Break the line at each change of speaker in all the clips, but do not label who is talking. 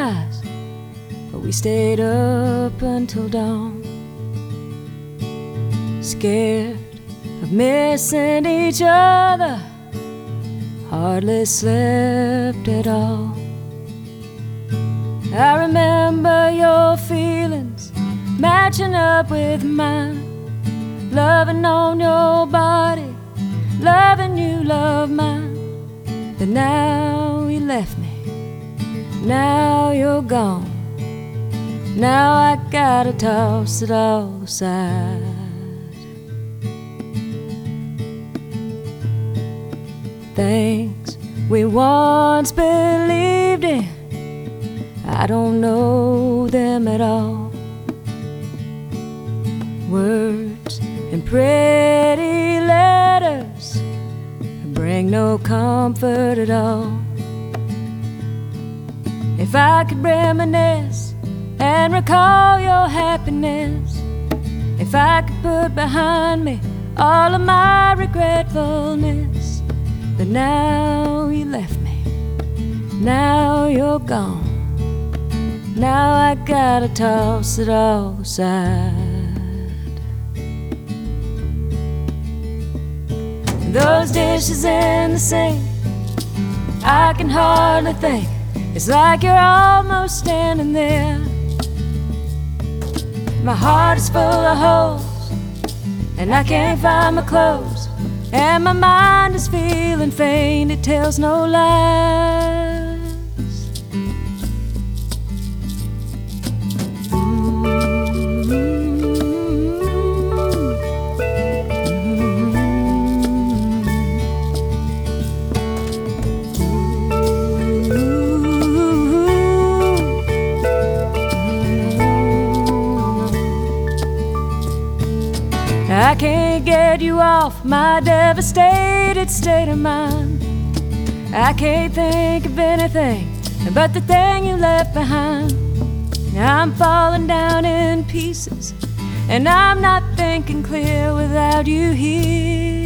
sunrise, but we stayed up until dawn, scared of missing each other, hardly slept at all. I remember your feelings matching up with mine, loving on your body, loving you, love mine. But now you left me, now you're gone. Now I gotta toss it all aside. Things we once believed in, I don't know them at all. Words and pretty letters bring no comfort at all. If I could reminisce and recall your happiness, if I could put behind me all of my regretfulness. But now you left me, now you're gone. Now I gotta toss it all aside. Those dishes in the sink, I can hardly think. It's like you're almost standing there. My heart is full of holes, and I can't find my clothes, and my mind is feeling faint, it tells no lies. I can't get you off my devastated state of mind. I can't think of anything but the thing you left behind. I'm falling down in pieces, and I'm not thinking clear without you here.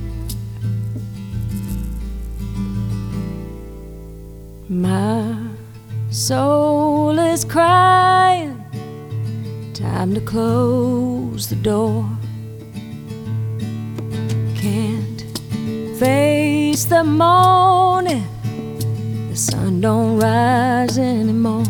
My soul is crying, time to close the door. Can't face the morning, the sun don't rise anymore.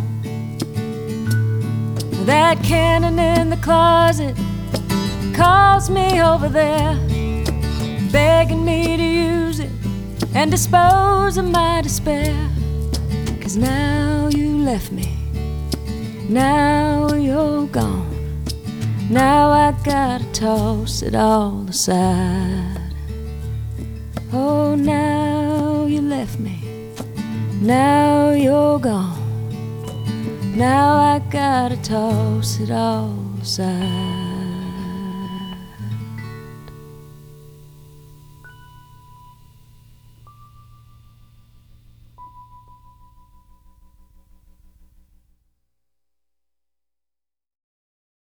That cannon in the closet calls me over there, begging me to use it and dispose of my despair. 'Cause now you left me, now you're gone. Now I gotta toss it all aside. Oh, now you left me, now you're gone. Now I gotta toss it all aside.